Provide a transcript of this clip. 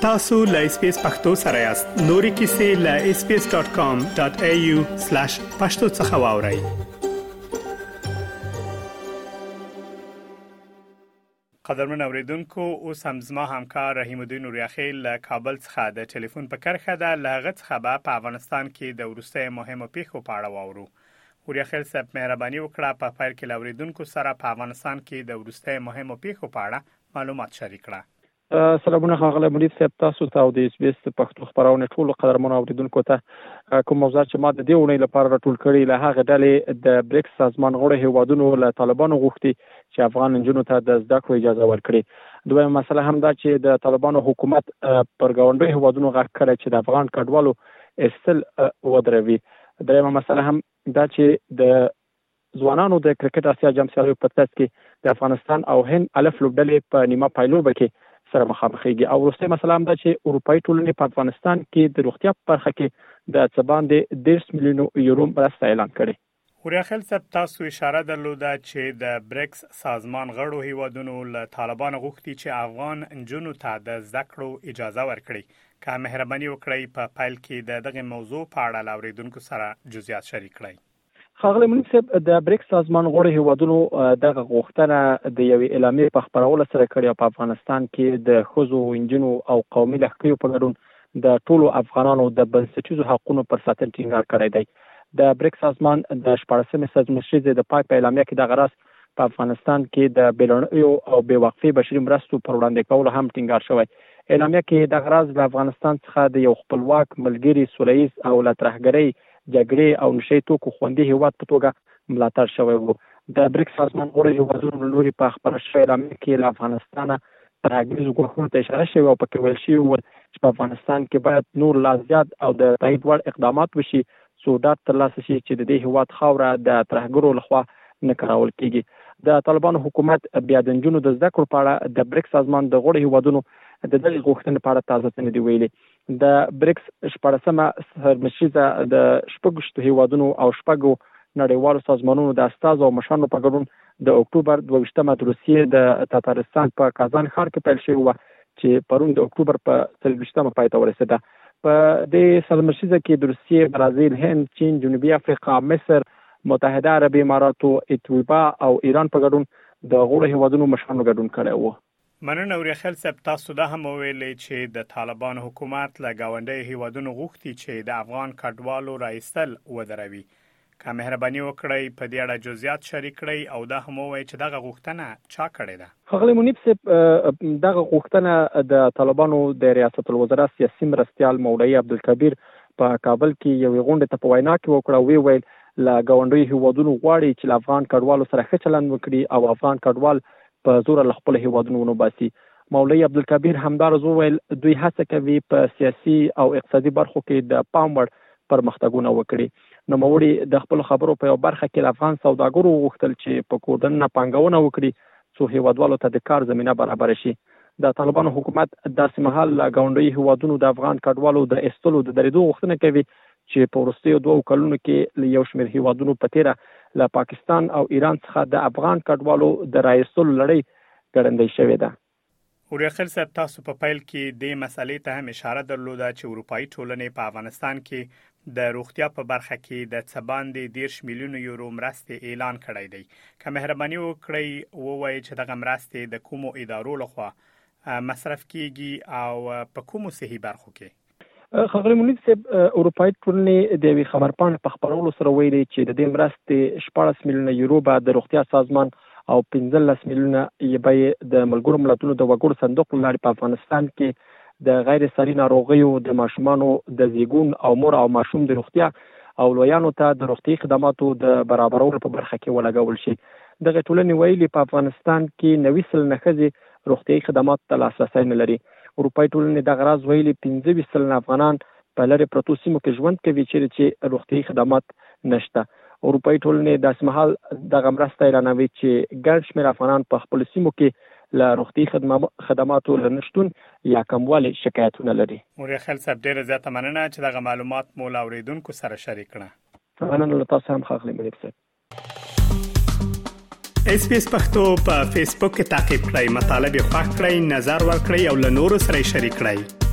tasu.lspace.pakto سره یاست. نوري kisi.lspace.com.au/pakto څخه قدرمن اوریدونکو اوس هم زما همکار رحیم الدین نوریاخیل له کابل څخه د ټلیفون په کرښه ده. له هغه څخه په افغانستان کې د وروستي مهمو پیښو په اړه واورو. نوریاخیل صاحب مهرباني وکړه په پیل کې له اوریدونکو سره په افغانستان کې د وروستي مهمو پیښو په اړه معلومات شریک کړه. سلامونه ښاغلی منیب صاحب، تاسو ته او د اس بي اس پښتو خبرونه ټول قدرمنو اوریدونکو ته کوم موضوع چې ما د دې ونې لپاره راټول کړی له هغه ډلې د بریکس سازمان غړو هیوادونو له طالبانو غوښتي چې افغان نجونو ته د زده کړو اجازه ورکړي. دویمه مسله هم دا چې د طالبانو حکومت پر ګاونډي هیوادونو غږ کړی چې د افغان کډوالو استل ودروي. دریمه مسله هم دا چې د ځوانانو د کرکټ اسیا جام سیالیو په ترڅ کې د افغانستان او هند الف لوبډلې په نیمه پایلوبه کې سره مخامخېږي. او وروستي مسله هم دا چې اروپאי ټولنې په افغانستان کې د روغتیا په برخه کې د څه باندې 10 میلیون یورو مرسته اعلان کړې. نوریاخیل صاحب، تاسو اشاره درلوده چې د بریکس سازمان غړو هیوادونو له طالبانو غوښتي چې افغان نجونو ته د زده کړو اجازه ورکړي. که مهرباني وکړئ په پیل کې دغه موضوع په اړه له اوریدونکو سره جزئیات شریک کړئ. ښاغلی منیب صاحب، د بریکس سازمان غړو هیوادونو دغه غوښتنه د یوې اعلامیې په خپرولو سره کړې او په افغانستان کې د ښځو، نجونو او قومي لښکریو په ګډون د ټولو افغانانو د بنسټیزو حقوقو پر ساتنې ټینګار کړی دی. د بریکس سازمان د 14مې سازمانشریزې د پای په اعلامیه کې دغه راز په افغانستان کې د بیلرنیو او بې وقفې بشري مرستو پر وړاندې کولو هم ټینګار شوی. اعلامیه کې دغه راز د افغانستان څخه د یو خپلواک، ملګري، سوله ییز او له ترهګرۍ، جګړې او نشي توکو خوندي هیواد په توګه ملاتړ شوی و. د بریکس سازمان غړو هیوادونو له لوري په خپره شوې اعلامیه کې له افغانستان ترهګریزو ګواښونو ته اشاره شوې او پکې ویل شوي وو چې په افغانستان کې باید نور لا زیات او د تایید وړ اقدامات وشي څو ډاډ ترلاسه شي چې د دې هیواد خاوره د ترهګرو لخوا نه کارول کیږي. د طالبانو حکومت بیا د نجونو د زده کړو په اړه د بریکس سازمان د غړو هیوادونو د دغه غوښتنې په اړه تازه څه نه دی ویلي. د بریکس 14مه سازمانشریزه د شپږ هیوادونو او شپږ نړیوالو سازمانونو د استازو او مشرانو په ګډون د اکتوبر 22مه د روسیې د تاتارستان په کازان ښار کې پیل شوی و چې پرون د اکتوبر په 23مه پای ته ورسېده. په دې سازمانشریزه کې د روسیې، برازیل، هند، چین، جنوبي افریقا، مصر، متحده عربي اماراتو، ایتوپیا او ایران په ګډون د غړو هیوادونو مشرانو ګډون کړی و. مننه نوریاخیل صاحب، تاسو دا هم ویلي چې د طالبان حکومت له ګاونډي هیوادونو غوښتي چې د افغان کډوالو راایستل ودروي. که مهرباني وکړئ په دې اړه جزئیات شریک کړئ او دا هم وایي چې دغه غوښتنه چا کړې ده. ښاغلی منیب صاحب، دغه غوښتنه د طالبانو د ریاست الوزرا سیاسي مرستیال مولوي عبدالکبیر په کابل کې یوې غونډې ته په وینا کې وکړه. ویل له ګاونډي هیوادونو غواړي چې له افغان کډوالو سره ښه چلند وکړي او افغان کډوال په زور له خپل هیوادونو ونباسي. مولوي عبدالکبیر همدارز وویل دوی هڅه کوي په سیاسي او اقتصادي برخو کې د پام وړ پرمختګونه وکړي. نوموړي د خپل خبرو په یو برخه کې افغان سوداګرو غوښتل چې په کورونو پانګونه وکړي څو هیوادوالو ته د کار زمينه برابر شي. د طالبانو حکومت داسې مهال ګاونډي هیوادونو د افغان کډوالو د استلو د درېدو غوښتنه کوي چې په وروستیو 2 کلونو کې یو شمېر هیوادونو په تیره له پاکستان او ایران څخه د افغان کډوالو د راایستلو لړۍ ګړندۍ شوې ده. نوریاخیل صاحب، تاسو په پیل کې د مسلې ته هم اشاره درلوده چې اروپאי ټولنې په افغانستان کې د روغتیا په برخه کې د څه باندې 10 میلیون یورو مرستې اعلان کړی دی. که مهرباني وکړئ ووایئ چې دغه مرستې د کومو ادارو لخوا مصرف کیږي او په کومو صحي برخو کې؟ ښاغلی منیب صاحب، اروپאי ټولنې د یوې خبرپاڼې په خپرولو سره ویلي چې د دې مرستې 14 میلیونه یورو به د روغتیا سازمان او 15 میلیونه یې د ملګرو ملتونو د وګړو صندوق لارې په افغانستان کې د غیر ساري ناروغیو، د ماشومانو د زیږون او مور او ماشوم د روغتیا او لویانو ته د روغتي خدماتو د برابرولو په برخه کې ولګول شي. دغه ټولنې ویلي په افغانستان کې 90% ښځې روغتي خدمات ته لاسرسی نه لري. اروپאי ټولنې دغه راز ویلي 15% افغانان په لرې پرتو سیمو کې ژوند کوي چې روغتي خدمات نشته. اروپאי ټولنې داسې مهال دغه مرسته اعلانوي چې ګڼ شمېر افغانان په خپل سیمو کې له روغتي خدماتو له نشتون یا کموالي شکایتونه لري. نوریاخیل صاحب، ډېره زیاته مننه چې دغه معلومات مو له اوریدونکو سره شریک کړه. مننه له تاسو هم ښاغلی منیب صاحب. اس پی اس پښتو په فیسبوک کې تعقیب کړئ، مطالب یې خوښ کړئ، نظر ورکړئ او له نورو سره شریک کړئ.